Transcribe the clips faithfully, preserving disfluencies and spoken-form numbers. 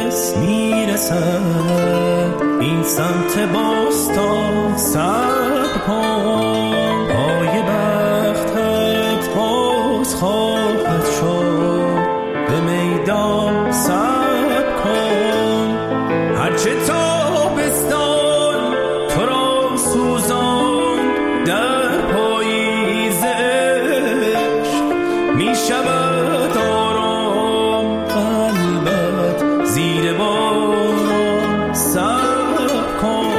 نفس میرسد این سمت باستان صبر کن پای بختت باز خواهد شد به میدان صبر کن هرچه تابستان تو را سوزان در پاییز عشق می شود آرام قلبت زیر باران صبر کن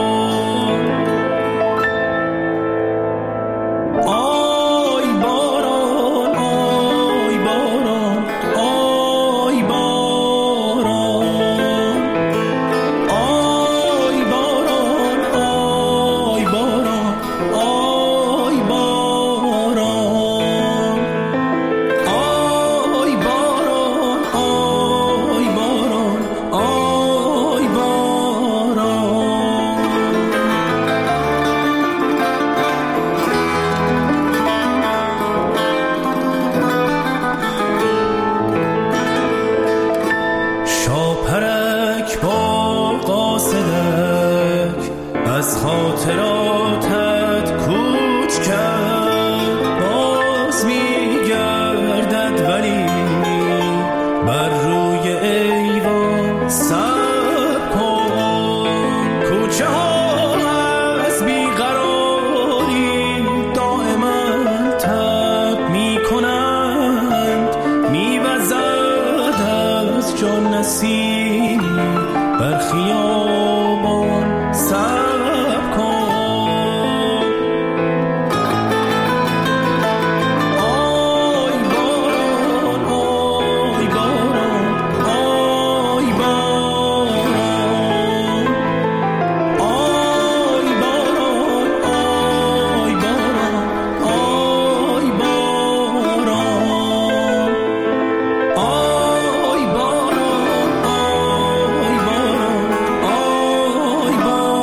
آی باران آی باران آی باران آی باران آی باران آی باران آی باران آی باران آی باران شاپرک با قاصدک از خاطراتت کوچ کرد باز میگردد ولی بر روی ایوان صبر کن کوچه ها از بیقراری دائما تب میکنند میوزد از جان نسیم بر خیابان صبر کن آی باران آی باران آی باران آی باران آی باران آی باران آی باران آی باران آی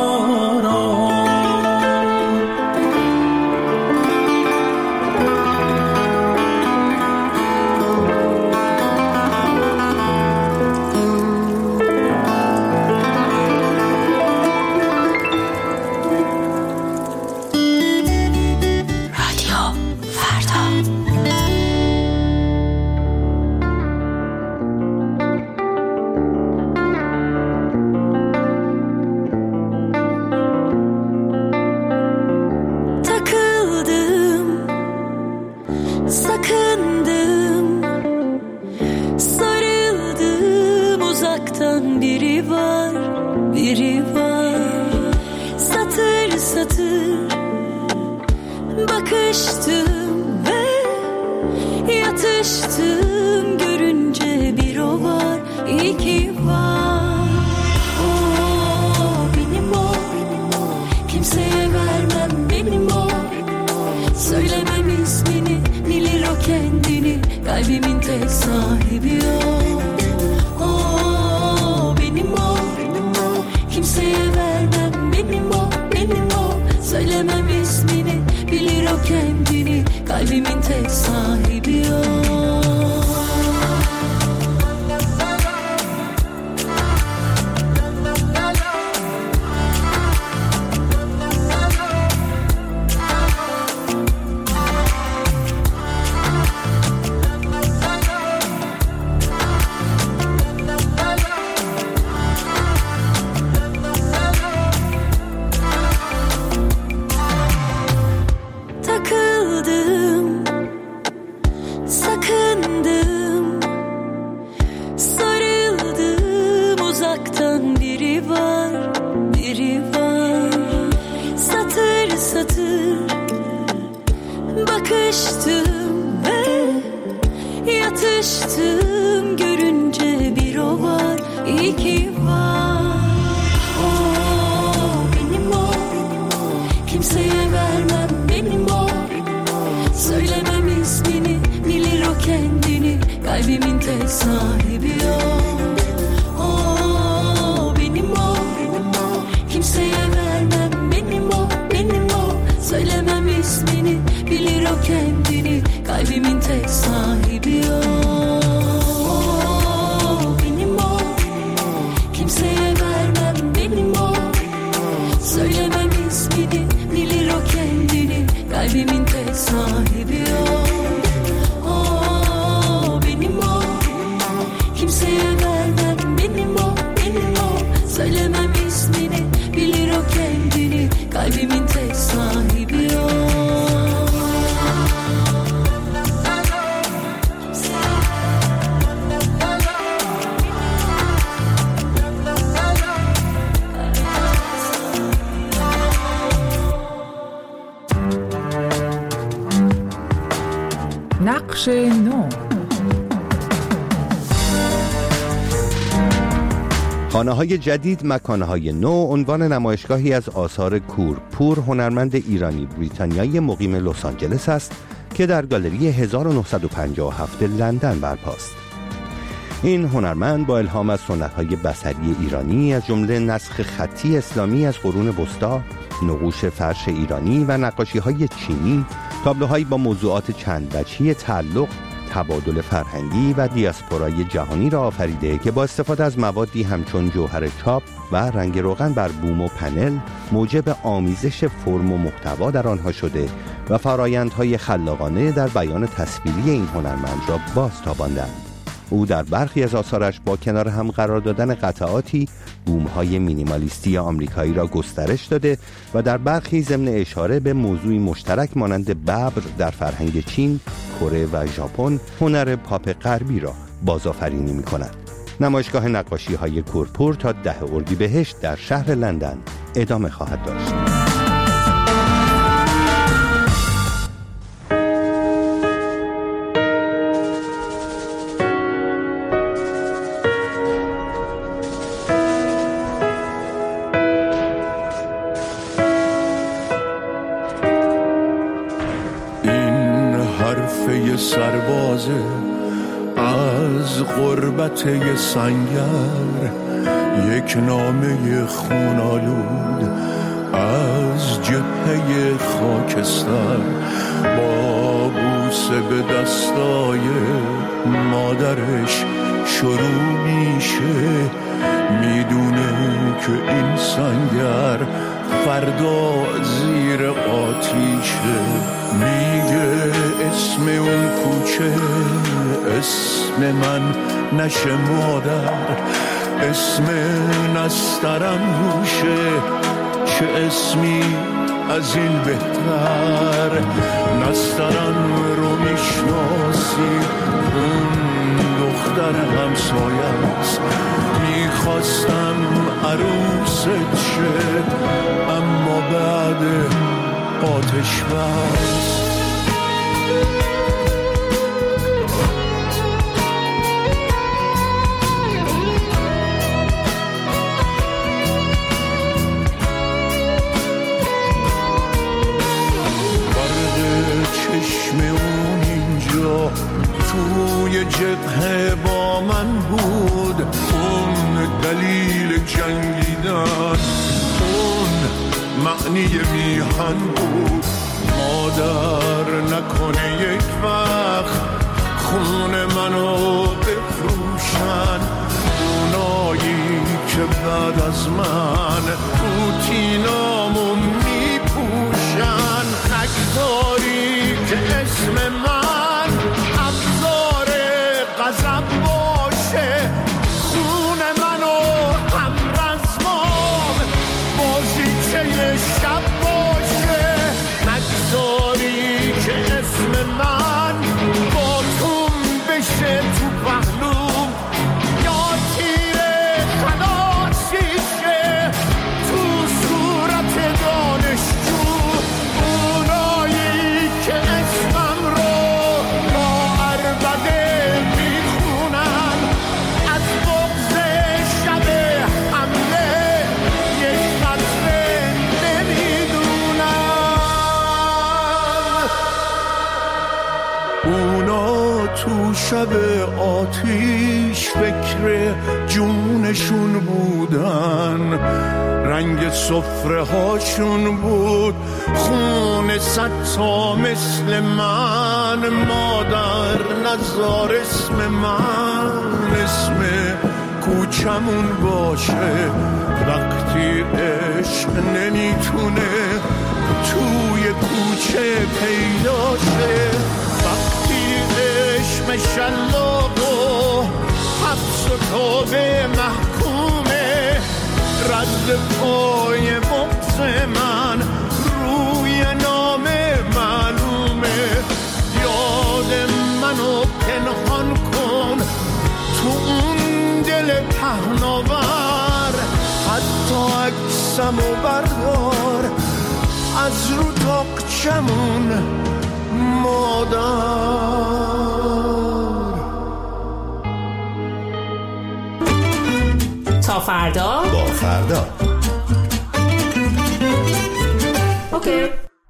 رادیو فردا. Takıldım, sakındım, sarıldım uzaktan biri var, biri var. Satır satır bakıştım ve yatıştım görünce bir o var, iki var. O benim o, kimseye vermem benim o. Söylemem ismini, bilir o kendini. Kalbimin tek sahibi o. O benim o, kimseye vermem benim o, benim o. Söylemem ismini, bilir o kendini. Kalbimin tek sahibi o. Takıldım, sakındım, sarıldım uzaktan biri var, biri var. Satır satır bakıştım ve yatıştım görünce bir o var, iki var. O benim o, kimseye vermem benim o. Söylemem ismini, bilir o kendini. Kalbimin tek sahibi o. O benim o, kimseye vermem benim o, benim o. Söylemem ismini, bilir o kendini. Kalbimin tek sahibi o. O benim o, بخش نو. خانه‌های جدید، مکان‌های نو عنوان نمایشگاهی از آثار کورپور، هنرمند ایرانی بریتانیایی مقیم لس آنجلس است که در گالری هزار و نهصد و پنجاه و هفت لندن برپاست. این هنرمند با الهام از سنت‌های بصری ایرانی از جمله نسخ خطی اسلامی از قرون وسطی، نقوش فرش ایرانی و نقاشی‌های چینی، تابلوهایی با موضوعات چند وجهی تعلق، تبادل فرهنگی و دیاسپورای جهانی را آفریده که با استفاده از موادی همچون جوهر چاپ و رنگ روغن بر بوم و پنل موجب آمیزش فرم و محتوا در آنها شده و فرایندهای خلاقانه در بیان تصویری این هنرمند را بازتاباندند. او در برخی از آثارش با کنار هم قرار دادن قطعاتی بوم‌های مینیمالیستی آمریکایی را گسترش داده و در برخی ضمن اشاره به موضوعی مشترک مانند ببر در فرهنگ چین، کره و ژاپن هنر پاپ غربی را بازآفرینی می‌کند. نمایشگاه نقاشی‌های کورپور تا ده اردیبهشت در شهر لندن ادامه خواهد داشت. سربازه از غربت یه سنگر، یک نامه خونالود از جبهه خاکستر، با بوسه به دستای مادرش شروع میشه. میدونه که این سنگر فردا زیر آتیشه. میگه اسم اون کوچه اسم من نشه مادر، اسم نسترن روشه، چه اسمی از این بهتر. نسترن رو میشناسی، اون دختر همسایه است. میخواستم عروست شه اما بعد آتش بس. چشم اون اینجا توی جبهه با من بود، اون دلیل جنگیدن، اون معنی میهن بود. مادر نکنه یک وقت خون منو بفروشن، اونایی که بعد از من روتینامو میپوشن. نگذاری که اسم من ابزار غضب باشه، خون منو هم رزمام بازیچه شب باشه. نگذاری که اسم من با توم بشه تو پهلوم، یا تیر خلاصیشه تو صورت دانشجو. اونایی که اسمم رو با عربده میخونن، از بغض شب حمله یک قطره نمیدونن. اونا تو شب آتیش فکر جونشون بودن، رنگ سفره هاشون بود خون ستا مثل من. مادر نزار اسم من اسم کوچمون باشه، وقتی عشق نمیتونه توی کوچه پیدا شه. وقتی عشق شلاق و حبس و توبه محکومه، رد پای بغض من روی نام معلومه. یاد منو پنهان کن تو اون دل پهناور، حتی عکسمو بردار از رو تاقچمون مادر. تا فردا با فردا. اوکی.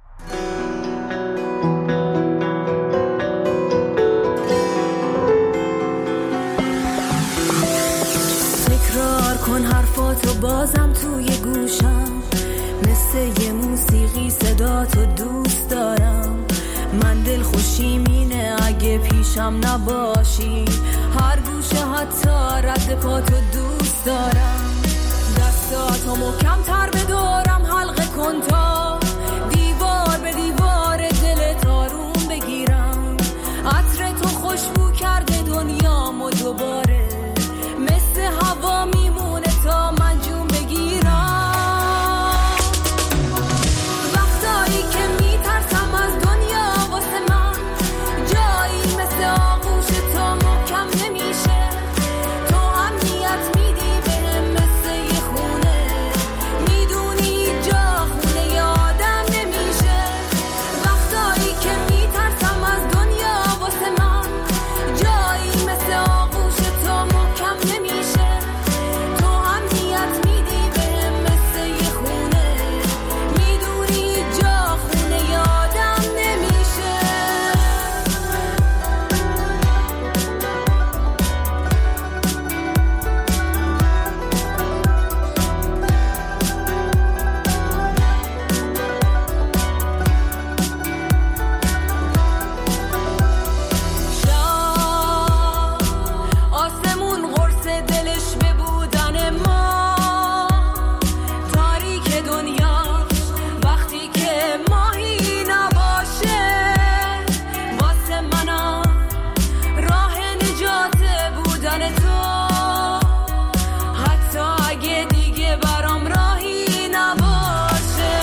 تکرار کن حرفاتو بازم توی گوشم، مثل یه موسیقی صداتو دوست دارم. من دل خوشیم اینه اگه پیشم نباشی، هر گوشه حتی رد پاتو دوست دارم. دستاتو محکم تر بدارم، حلقه کن تا دیوار به دیوار دلت آروم بگیرم. عطر تو خوشبو کرده دنیامو دوباره، مثل هوا میمونه تا من جون بگیرم. وقتایی که میترسم از دنیا واسه من جایی مثل آغوش تو محکم نمیشه. تو امنیت میدی بهم مثل یه خونه، میدونی جا خونه یادم نمیشه. وقتایی که میترسم از دنیا واسه من جایی مثل آغوش تو محکم نمیشه. تو امنیت میدی بهم مثل یه خونه، میدونی جا خونه یادم نمیشه. شب آسمون قرص دلش به بودن ما، تاریک دنیاش وقتی که ماهی نباشه. واسه منم راه نجات بودن تو، حتی اگه دیگه برام راهی نباشه.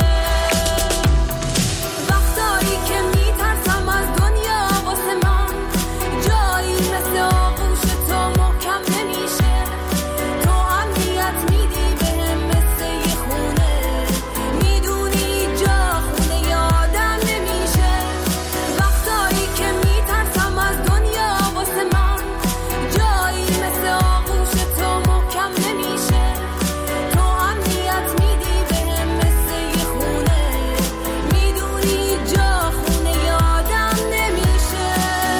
وقتایی که میترسم از دنیا واسه من جایی مثل آغوش تو محکم نمیشه. تو امنیت میدی بهم مثل یه خونه، میدونی جا خونه یادم نمیشه. وقتایی که میترسم از دنیا واسه من جایی مثل آغوش تو محکم نمیشه. تو امنیت میدی بهم مثل یه خونه، میدونی جا خونه یادم نمیشه.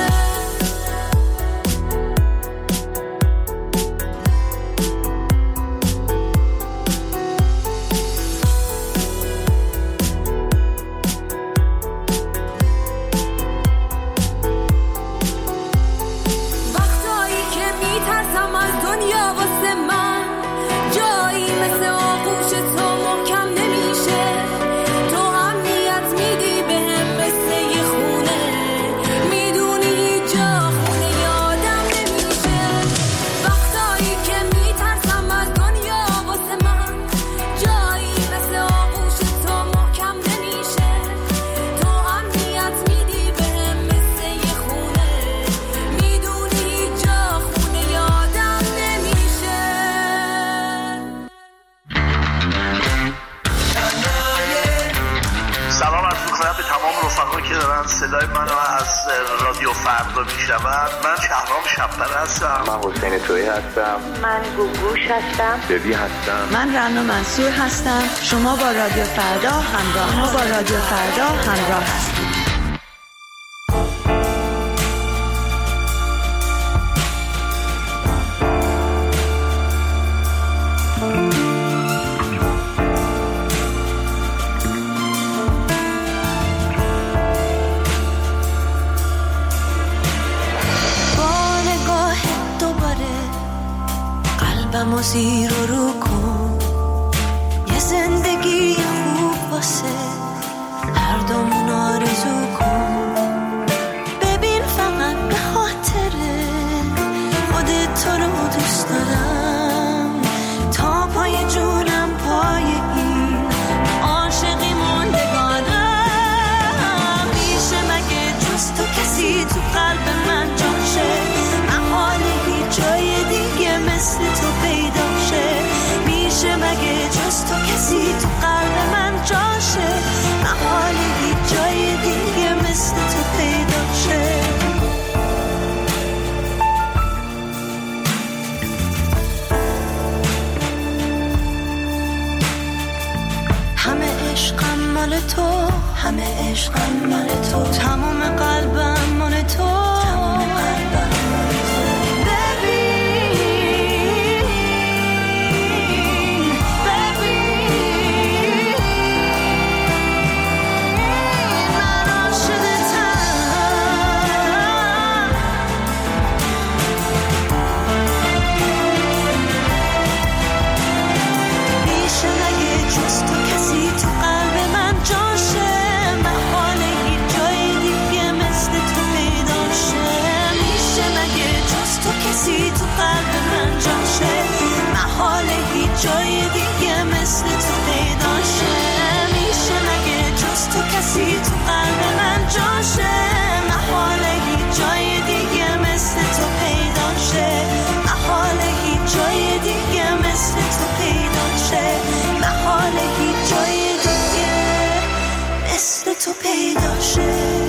وقتایی که میترسم از دنیا واسه من جایی مثل آغوش تو محکم نمیشه. تو امنیت میدی بهم مثل یه خونه، میدونی جا خونه یادم نمیشه. وقتایی که میترسم از دنیا واسه من جایی مثل آغوش تو محکم نمیشه. تو امنیت میدی بهم مثل یه خونه، میدونی جا خونه یادم نمیشه. سلام عرض می‌کنم به تمام رفقا که دارن صدای منو از رادیو فردا میشنون. من شهرام شب‌پره هستم. من حسین تویی هستم. من گوگوش هستم. ببی هستم. من رنا منصور هستم. شما با رادیو فردا همراه شما با رادیو فردا همراه هستید. با نگاه دوباره قلبم و زیر و رو کن، یه زندگی خوب واسه هر دومون آرزو کن. ببین فقط به خاطره خودت تو رو دوست دارم، تا پای جونم پای این عاشقی موندگانم. میشه مگه جز تو کسی تو قلب من جاشه، محاله هیچ جای دیگه مثل تو پیدا شه. میشه مگه جز تو کسی تو قلب من جاشه، محاله هیچ جای دیگه مال تو، همه عشقم مال تو، تمام قلبم مال تو، تمام قلبم مال تو. ببین ببین من عاشقتم، میشه مگه جز تو کسی تو قلب من جاشه، محال هیچ جای دیگه مثل تو پیدا شه. میشه مگه جز تو کسی تو قلب من جاشه، محال هیچ جای دیگه مثل تو پیدا شه. میشه مگه جز تو کسی تو قلب من جاشه، محال هیچ جای دیگه مثل تو پیدا شه، محال هیچ جای دیگه مثل تو پیدا شه، محال هیچ جای دیگه مثل تو پیدا شه.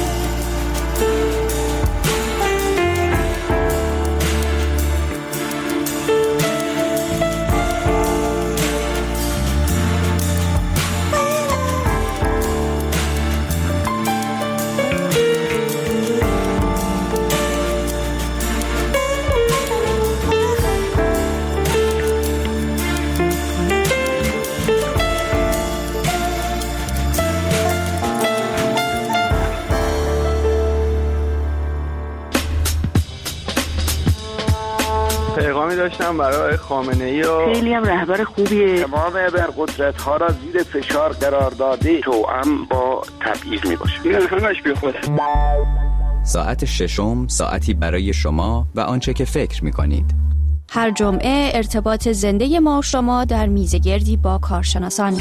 پیغامی داشتم برای خامنه‌ای و خیلی هم رهبر خوبیه. تمام ابرقدرت ها را زیر فشار قرار داده، توأم با تبعیض میباشه. این همش بیخوده. ساعت ششم، ساعتی برای شما و آنچه که فکر میکنید. هر جمعه ارتباط زنده ما و شما در میزگردی با کارشناسان.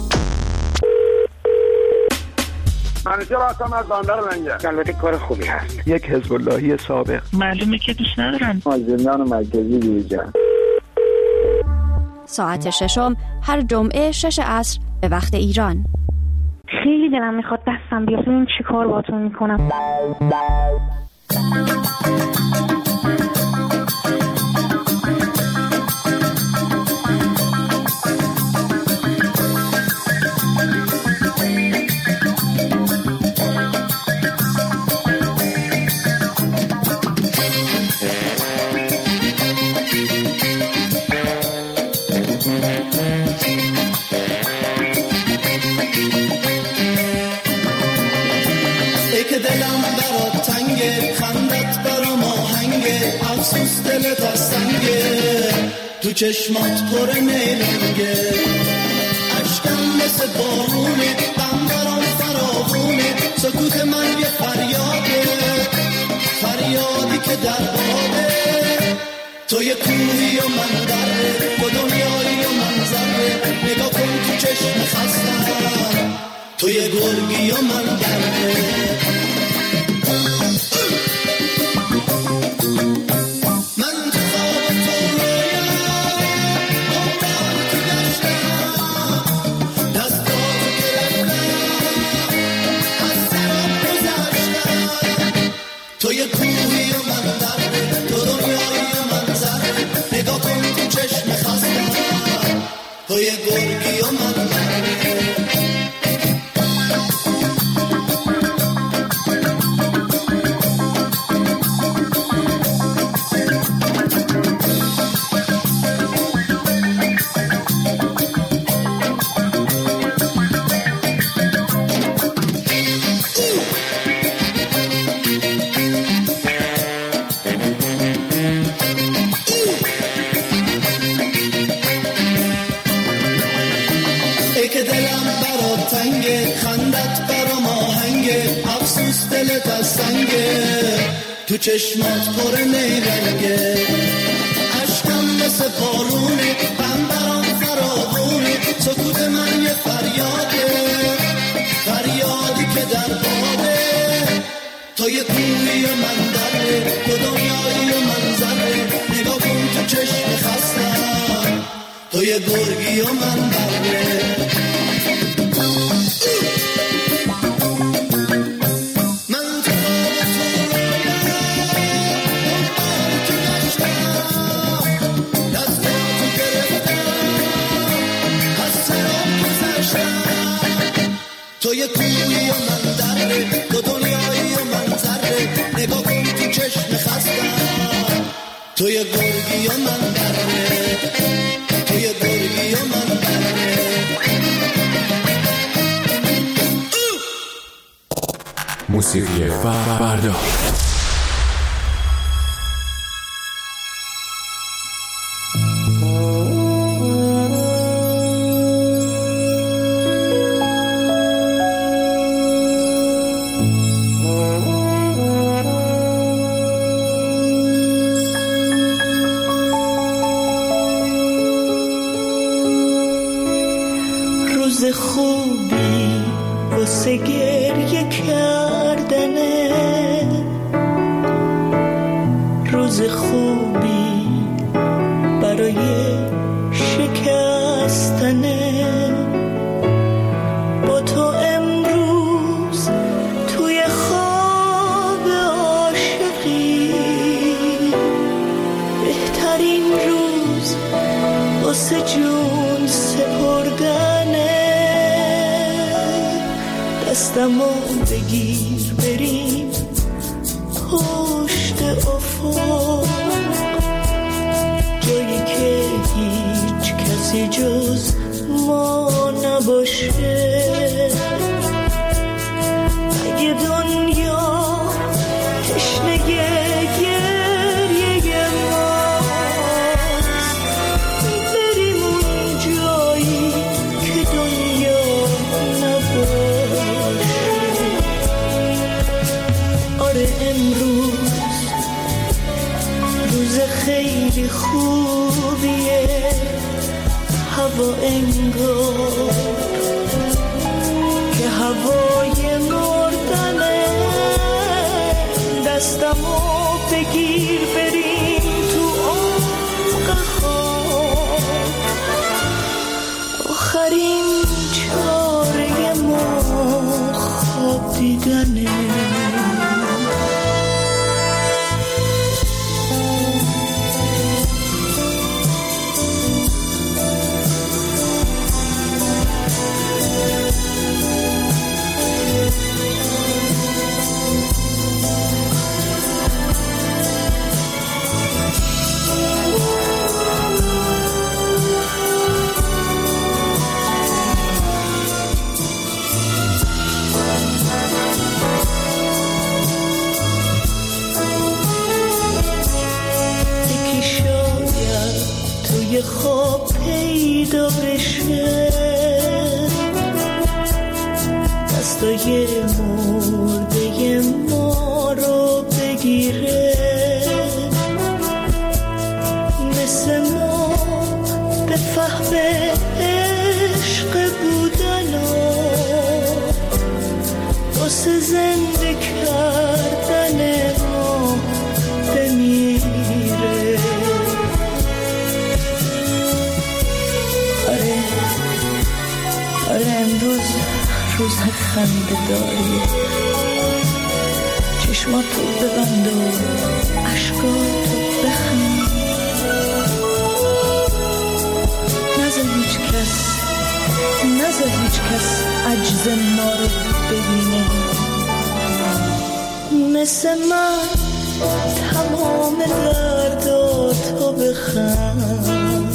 منیجر هستم از بندر منگه. البته کار خوبی هست. یک حزب اللهی سابق. معلومه که دوست ندارن. از زندان مرکزی بیرون. ساعت ششم هر جمعه شش عصر به وقت ایران. خیلی دلم میخواد دستم بیاد ببینم چی کار باهاتون میکنم. افسوس دلت از سنگه، تو چشمات پر نیرنگه، عشقم مثل بارونه، غم برام فراوونه، سکوت من یه فریاده، فریادی که در بابه، تو یه کوهی و من دره، تو دنیایی و من ذره، نگاه کن تو چشم خستم، تو یه گرگی و من دره. تو یه کوهی و من دره، تو دنیایی و من ذره، نگاه کن تو چشم خستم، تو یه گرگی و من دره. که دلم برات تنگه، خندت برام آهنگه، افسوس دلت از سنگه، تو چشمات پر نیرنگه، عشقم مثل بارونه، غم برام فراوونه، سکوت من یه فریاده، فریادی که در بابه، تو یه کوهی و من دره، تو دنیایی و من ذره، نگاه کن تو چشم خستم، تو یه گرگی و من دره. موسیقی فردا. روز خوبی واسه گریه کردنه، روز خوبی برای شکستنه. با تو امروز توی خواب عاشقی، بهترین روز واسه جون سپردنه. دستمو بگیر بریم پشت افق، جایی که هیچ کسی جز ما نباشه. اگه دنیا تشنه گریه ماست، بریم اون جایی که دنیا نباشه. آره امروز روز خیلی خوبیه، هوا انگار که هوای مردنه. دستمو بگیر بریم تو عمق خواب، آخرین چاره ما خواب دیدنه. یه خواب پیدا بشه، دستای مرده ما رو بگیره. مثل ما به فهم عشق بودن و واسه زنده کردن ما بمیره. آره امروز روز خنده داریه، چشماتو ببند و عشقاتو بخند. نذار هیچ کس نذار هیچ کس عجز ما رو ببینه. مثل من تمام درداتو بخند.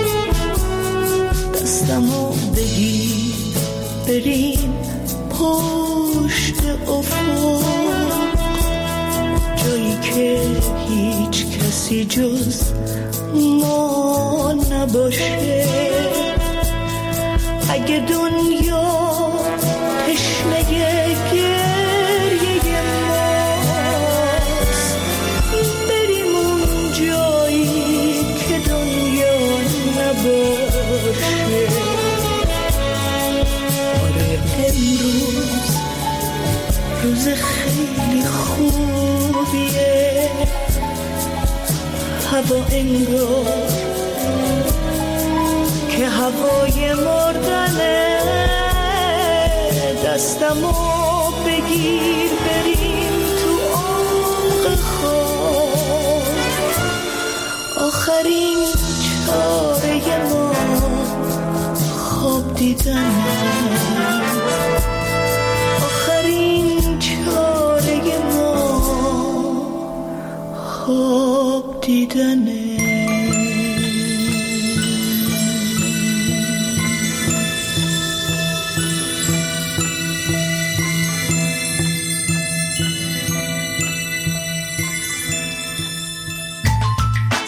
دستمو بگیر بریم پشت افق، جایی که هیچ کسی جز ما نباشه. اگه دنیا تشنه گریه ماست، بریم اون جایی که دنیا نباشه. امروز روز خیلی خوبیه، هوا انگار که هوای مردنه. دستمو بگیر بریم تو عمق خواب، آخرین چاره ما خواب دیدنه. آخرین چاره ما خواب دیدنه.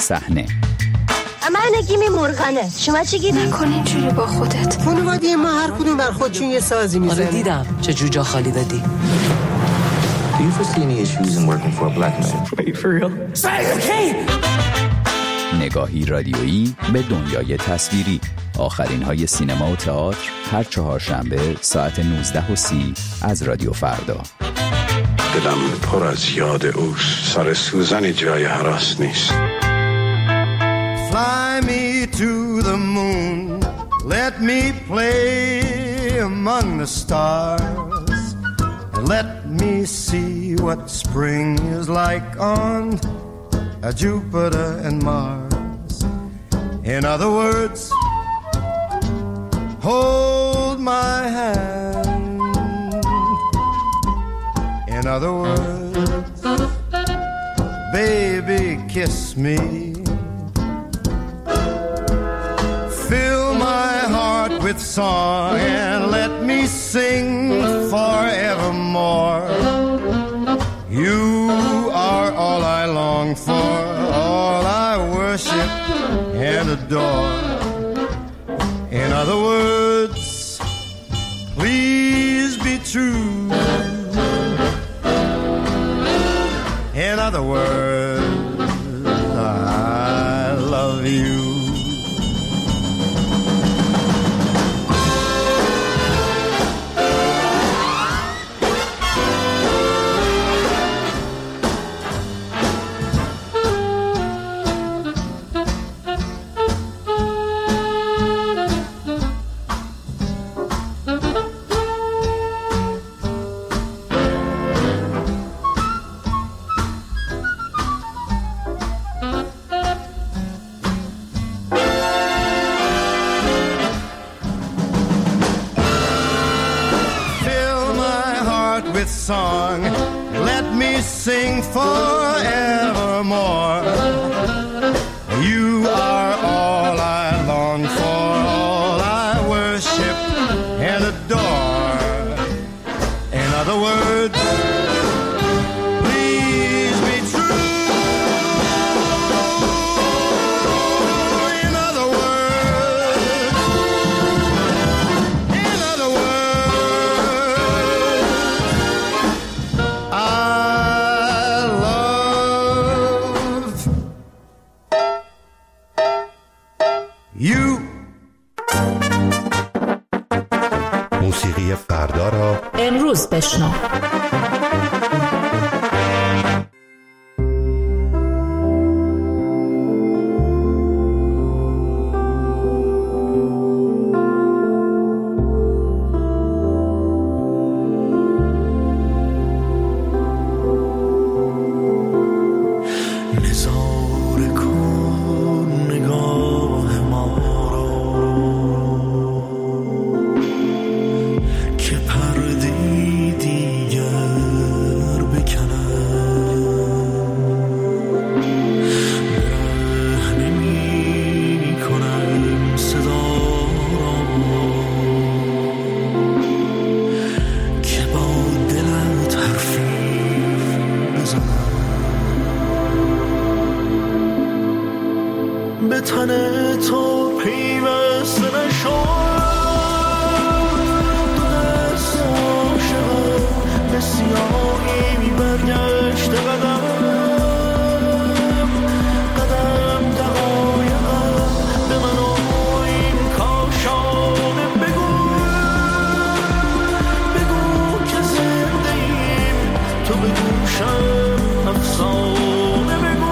صحنه. من نگیم مرغنه. شما چی گیدی؟ نکن اینجوری با خودت. خانواده ما هر کدوم بر خودشون یه سازی میزنن. آره دیدم چه جوجا خالی دادی. Do you foresee any issues in working for a black man? Are you for real? Say okay. نگاهی رادیویی به دنیای تصویری. آخرین های سینما و تئاتر هر چهارشنبه ساعت نوزده و سی از رادیو فردا. دلم پر از یاد اوست. سر سوزن جای هراس نیست. Fly me to the moon. Let me play among the stars. Let me see what spring is like on Jupiter and Mars. In other words, hold my hand. In other words, baby, kiss me. Fill my heart with song and let me sing forevermore. You are all I long for, all I worship and adore. In other words, please be true. In other words, I love you. Song, let me sing forevermore. You are all I long for, all I worship and adore. In other words, please be true. In other words, in other words, موسیقی فردا را امروز بشنو. به تن تو پیوسته نشد دو دست عاشقم به سیاهی برگشت قدم قدم دقایقم به من و این کاشانه بگو بگو که زنده ایم تو به گوشم افسانه بگو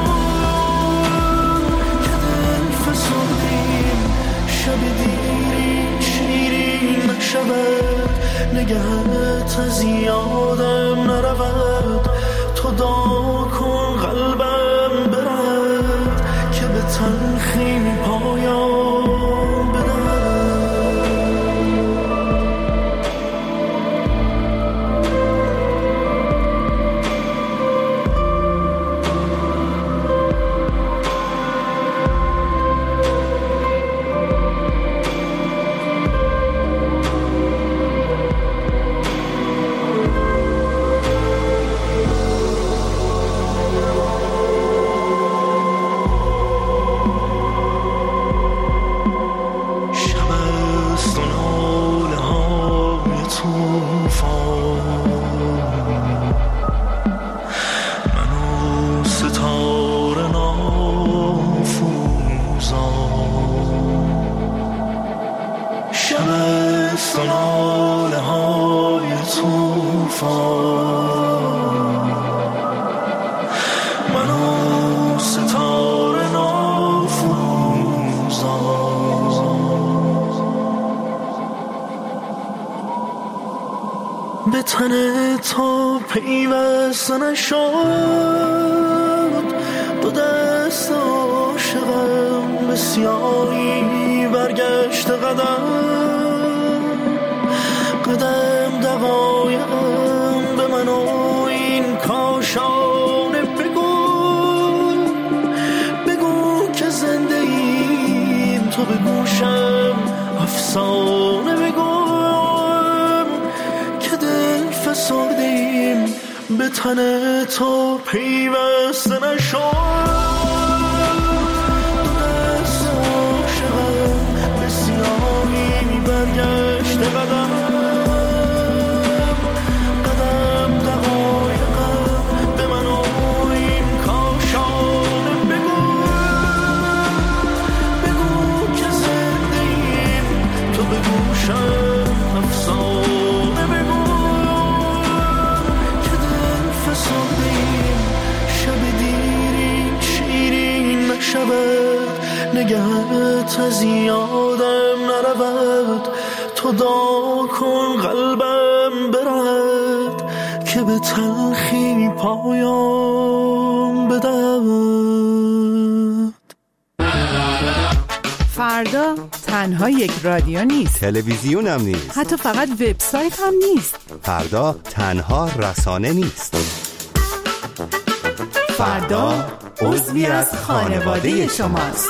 شب دیری شیرین نشود نگهت از یادم نرود تو دعا کن قلبم برد که به تلخی پایان بدهد شب سناله های توفان منو ستاره نافروزان به تن تو پیوسته نشد دو دست عاشقم به سیاهی برگشت قدم قدم دقایقم به من و این کاشانه بگو بگو که زنده ایم تو به گوشم افسانه بگو که دل فسردیم به تن تو پیوسته نشد برگشت قدم قدم دقایقم به من و این کاشانه بگو بگو که زنده ایم تو به گوشم افسانه بگو که دل فسرده ایم شب دیرین شیرین نشود نگهت از یادم نرود تو دعا کن قلبم برد که به تلخی پایان بدهد. فردا تنها یک رادیو نیست، تلویزیون هم نیست، حتی فقط وبسایت هم نیست. فردا تنها رسانه نیست، فردا عضوی از خانواده شماست.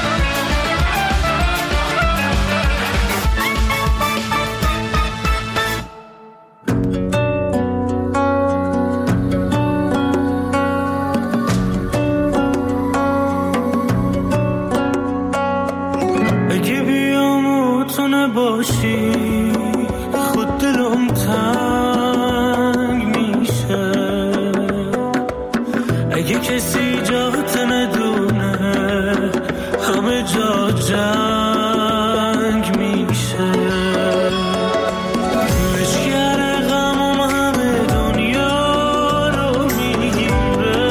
خود دلم تنگ میشه اگه کسی جات ندونه همه جا جنگ میشه لشگر غمم همه دنیا رو میگیره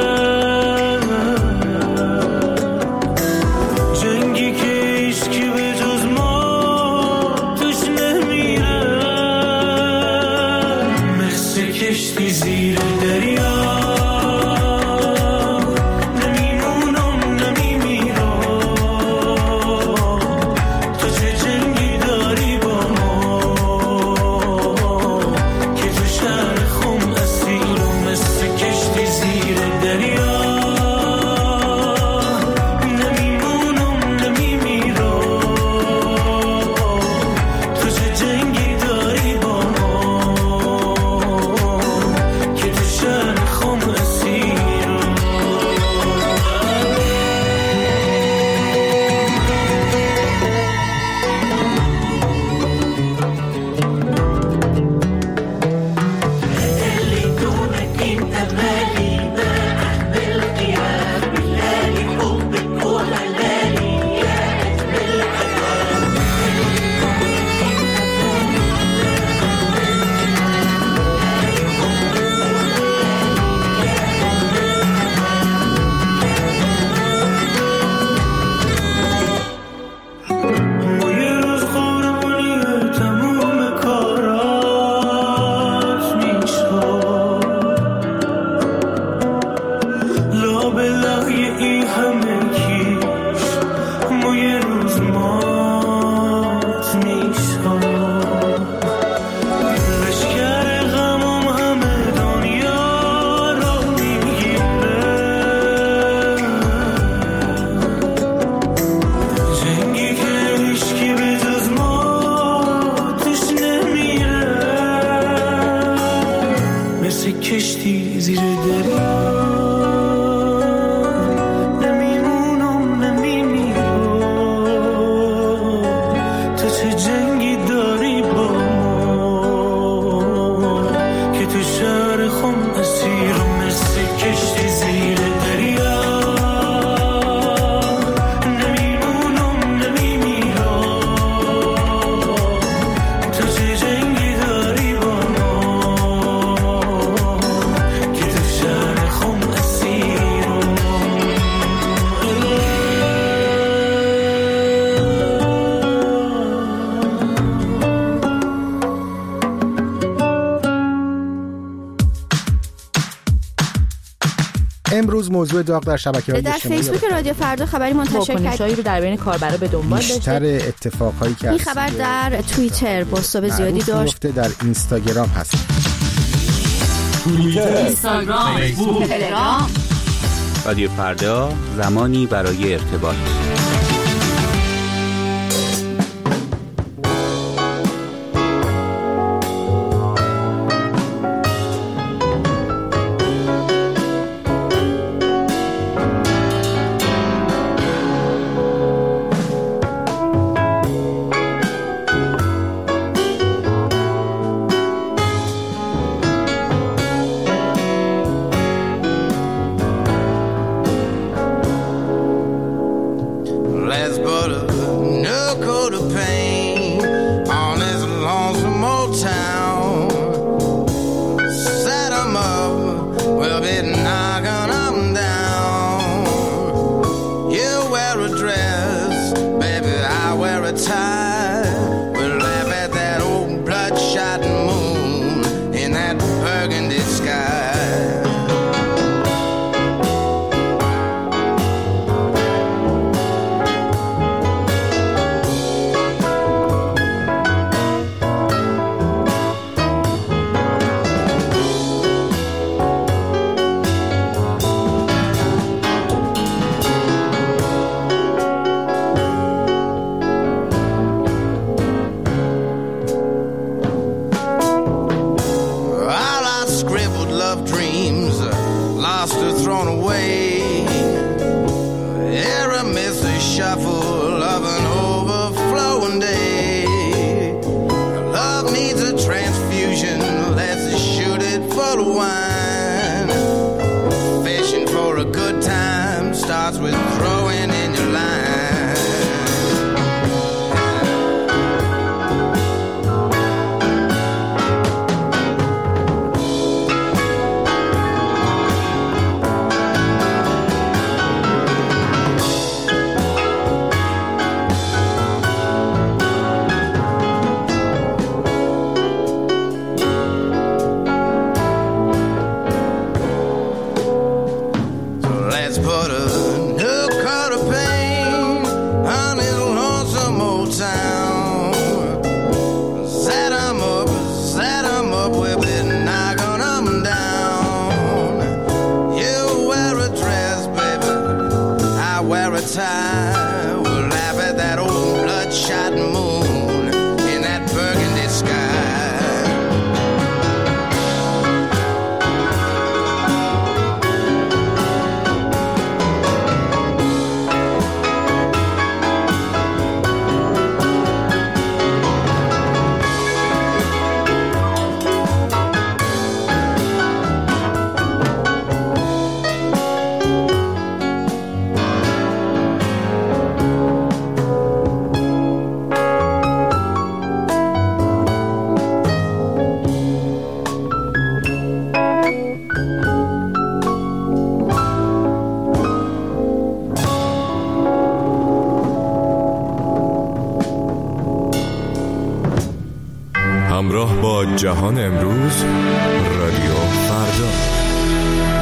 جنگی که ایشکی به جز ما کشتی زیر دریا نمیمونم نمیمیرم تو چه جنگی داری با ما که تو شهر خم اسیرم مثل کشتی زیر دریا نمیمونم نمیمیرم تو چه جنگی داری با ما کشتی زیر دریا نمیمونم نمیمیرم تو چه جنگی داری با ما که تو شهر خم اسیرم مثل کشتی زیر دریا نمیمونم نمیمیرم امروز موضوع داغ در شبکه‌های در اجتماعی فیسبوک رادیو فردا خبری منتشر واکنش‌هایی رو در بین کاربرا به دنبال داشته. بیشتر اتفاقایی که این خبر در توییتر بازتاب زیادی داشت. در اینستاگرام هست. توییتر، اینستاگرام، فیسبوک، تلگرام. رادیو فردا، زمانی برای ارتباط. همراه با جهان امروز رادیو فردا.